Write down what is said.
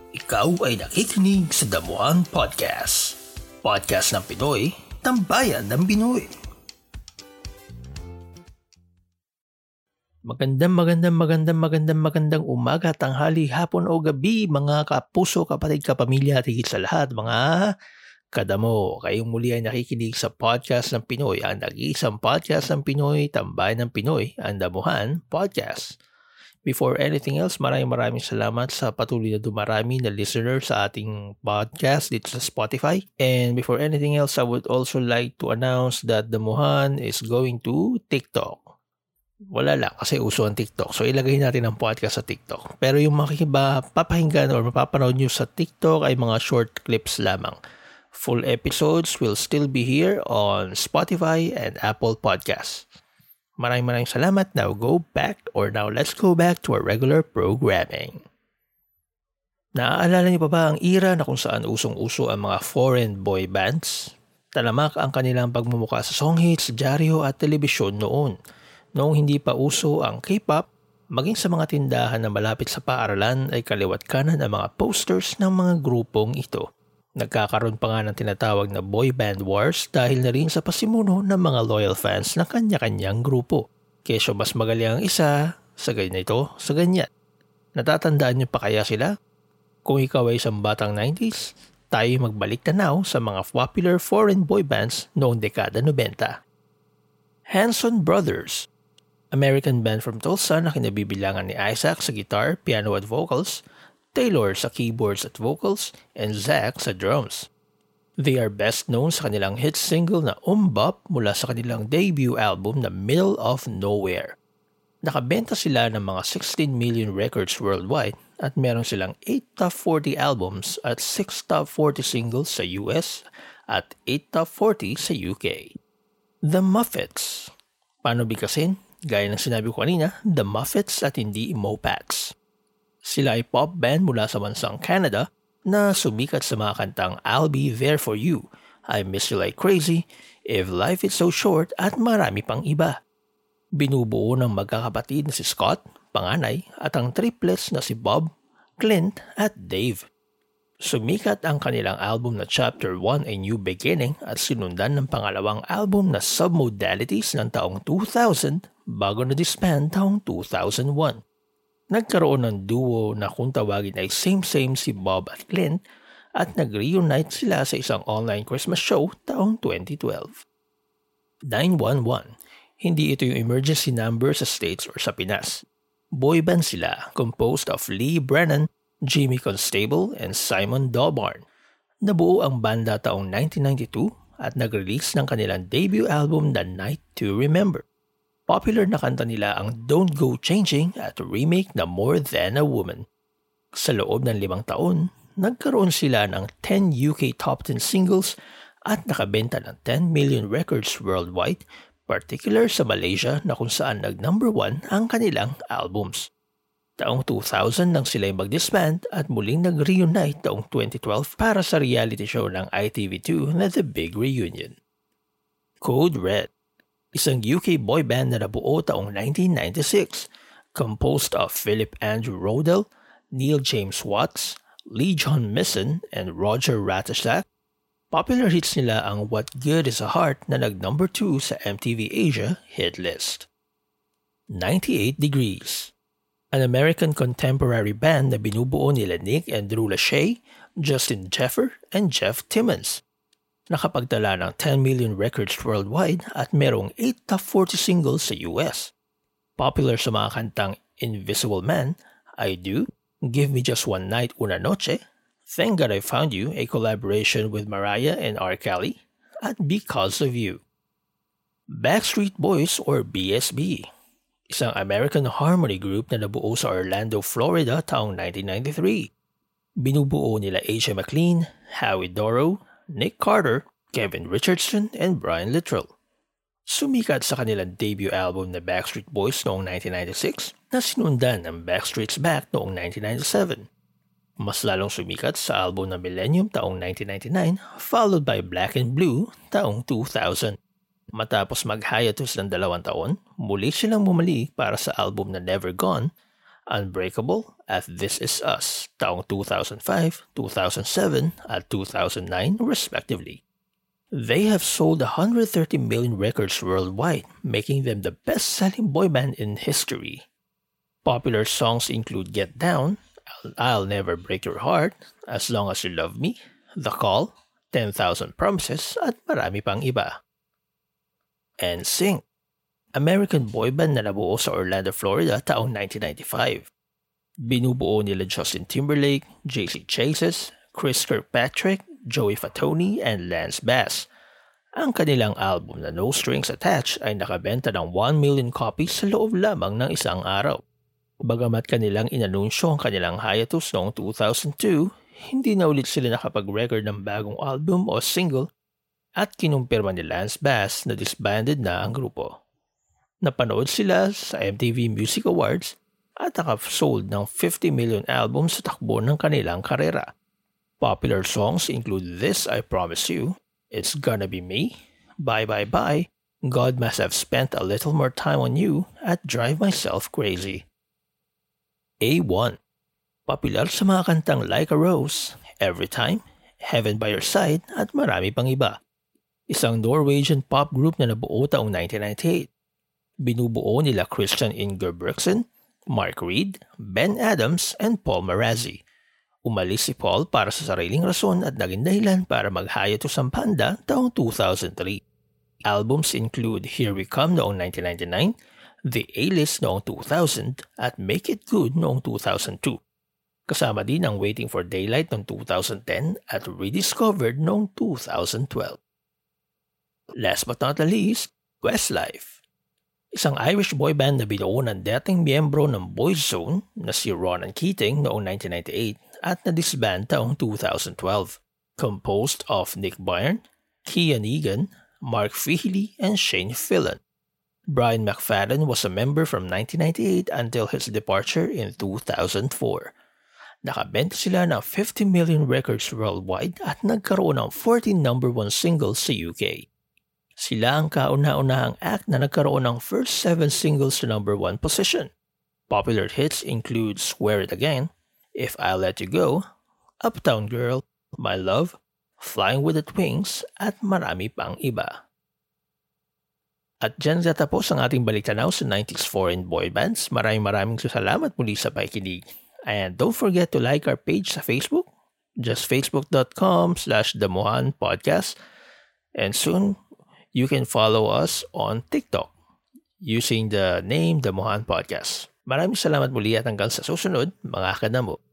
Ikaw ay nakikinig sa Damuhan Podcast. Podcast ng Pinoy, tambayan ng Pinoy. Magandang umaga, tanghali, hapon o gabi mga kapuso, kapatid, kapamilya at higit sa lahat mga kadamo. Kayong muli ay nakikinig sa Podcast ng Pinoy, ang nag-iisang podcast ng Pinoy, tambayan ng Pinoy, ang Damuhan Podcast. Before anything else, maraming salamat sa patuloy na dumarami na listener sa ating podcast dito sa Spotify. And before anything else, I would also like to announce that Damuhan is going to TikTok. Wala lang kasi uso ang TikTok. So ilagay natin ang podcast sa TikTok. Pero yung papakinggan or mapapanood nyo sa TikTok ay mga short clips lamang. Full episodes will still be here on Spotify and Apple Podcasts. Maraming salamat. Now let's go back to our regular programming. Naaalala niyo pa ba ang era na kung saan usong-uso ang mga foreign boy bands? Talamak ang kanilang pagmumuka sa song hits, dyaryo at telebisyon noon. Noong hindi pa uso ang K-pop, maging sa mga tindahan na malapit sa paaralan ay kaliwat kanan ang mga posters ng mga grupong ito. Nagkakaroon pa nga ng tinatawag na boy band wars dahil na rin sa pasimuno ng mga loyal fans ng kanya-kanyang grupo. Kesyo mas magaling ang isa sa ganito, sa ganyan. Natatandaan niyo pa kaya sila? Kung ikaw ay isang batang 90s, tayo magbalik tanaw sa mga popular foreign boy bands noong dekada 90. Hanson Brothers, American band from Tulsa na kinabibilangan ni Isaac sa guitar, piano at vocals, Taylor sa keyboards at vocals, and Zach sa drums. They are best known sa kanilang hit single na Bop mula sa kanilang debut album na Middle of Nowhere. Nakabenta sila ng mga 16 million records worldwide at meron silang 8 top 40 albums at 6 top 40 singles sa US at 8 top 40 sa UK. The Muffets. Paano bigkasin? Gaya ng sinabi ko kanina, The Muffets at hindi Mopats. Sila ay pop band mula sa bansang Canada na sumikat sa mga kantang I'll Be There For You, I Miss You Like Crazy, If Life Is So Short at marami pang iba. Binubuo ng magkakapatid na si Scott, panganay, at ang triplets na si Bob, Clint at Dave. Sumikat ang kanilang album na Chapter 1 A New Beginning at sinundan ng pangalawang album na Submodalities ng taong 2000 bago na disband taong 2001. Nagkaroon ng duo na kung tawagin ay same-same si Bob at Clint at nag-reunite sila sa isang online Christmas show taong 2012. 911. Hindi ito yung emergency number sa States or sa Pinas. Boy band sila, composed of Lee Brennan, Jimmy Constable, and Simon Dawbarn. Nabuo ang banda taong 1992 at nag-release ng kanilang debut album The Night to Remember. Popular na kanta nila ang Don't Go Changing at remake na More Than a Woman. Sa loob ng 5 taon, nagkaroon sila ng 10 UK top 10 singles at nakabenta ng 10 million records worldwide, particular sa Malaysia na kung saan nag-number 1 ang kanilang albums. Taong 2000 nang sila'y mag-disband at muling nag-reunite taong 2012 para sa reality show ng ITV2 na The Big Reunion. Code Red. Isang UK boy band na nabuo taong 1996, composed of Philip Andrew Rodell, Neil James Watts, Lee John Misson, and Roger Ratasak. Popular hits nila ang What Good Is a Heart na nag-number 2 sa MTV Asia hit list. 98 Degrees. An American contemporary band na binubuo nila Nick and Drew Lachey, Justin Jeffer, and Jeff Timmons. Nakapagtala ng 10 million records worldwide at merong 8 top 40 singles sa US. Popular sa mga kantang Invisible Man, I Do, Give Me Just One Night Una Noche, Thank God I Found You, a collaboration with Mariah and R. Kelly, at Because of You. Backstreet Boys or BSB. Isang American harmony group na nabuo sa Orlando, Florida taong 1993. Binubuo nila AJ McLean, Howie Dorough, Nick Carter, Kevin Richardson, and Brian Littrell. Sumikat sa kanilang debut album na Backstreet Boys noong 1996 na sinundan ng Backstreet's Back noong 1997. Mas lalong sumikat sa album na Millennium taong 1999 followed by Black and Blue taong 2000. Matapos mag-hiatus ng 2 taon, muli silang bumalik para sa album na Never Gone Unbreakable at This Is Us taong 2005, 2007 at 2009 respectively. They have sold 130 million records worldwide, making them the best-selling boy band in history. Popular songs include Get Down, I'll Never Break Your Heart, As Long As You Love Me, The Call, 10,000 Promises at marami pang iba. NSYNC, American boy band na nabuo sa Orlando, Florida taong 1995. Binubuo nila Justin Timberlake, JC Chasez, Chris Kirkpatrick, Joey Fatone, and Lance Bass. Ang kanilang album na No Strings Attached ay nakabenta ng 1 million copies sa loob lamang ng isang araw. Bagamat kanilang inanunsyo ang kanilang hiatus noong 2002, hindi na ulit sila nakapag-record ng bagong album o single at kinumpirma ni Lance Bass na disbanded na ang grupo. Napanood sila sa MTV Music Awards at nakasold ng 50 million albums sa takbo ng kanilang karera. Popular songs include This I Promise You, It's Gonna Be Me, Bye Bye Bye, God Must Have Spent a Little More Time on You at Drive Myself Crazy. A1, popular sa mga kantang Like a Rose, Every Time, Heaven by Your Side at marami pang iba. Isang Norwegian pop group na nabuo taong 1998. Binubuo nila Christian Ingebrigtsen, Mark Reed, Ben Adams, and Paul Marazzi. Umalis si Paul para sa sariling rason at naging dahilan para mag-hiatus ang Panda taong 2003. Albums include Here We Come noong 1999, The A-List noong 2000 at Make It Good noong 2002. Kasama din ang Waiting for Daylight noong 2010 at Rediscovered noong 2012. Last but not the least, Westlife. Isang Irish boy band na binuo ng dating miyembro ng Boyzone na si Ronan Keating noong 1998 at na-disband taong 2012. Composed of Nick Byrne, Kian Egan, Mark Feehily, and Shane Fillon. Brian McFadden was a member from 1998 until his departure in 2004. Nakabenta sila ng 50 million records worldwide at nagkaroon ng 14 number 1 singles sa UK. Sila ang kauna-unahang act na nagkaroon ng first 7 singles sa number 1 position. Popular hits include Swear It Again, If I Let You Go, Uptown Girl, My Love, Flying with the Wings at marami pang iba. At dyan natapos ang ating baliktanaw sa 90s foreign boy bands. Maraming salamat muli sa pakikinig. And don't forget to like our page sa Facebook, just facebook.com/themohanpodcast. And soon, you can follow us on TikTok using the name The Mohan Podcast. Maraming salamat muli at hanggang sa susunod, mga kanamo.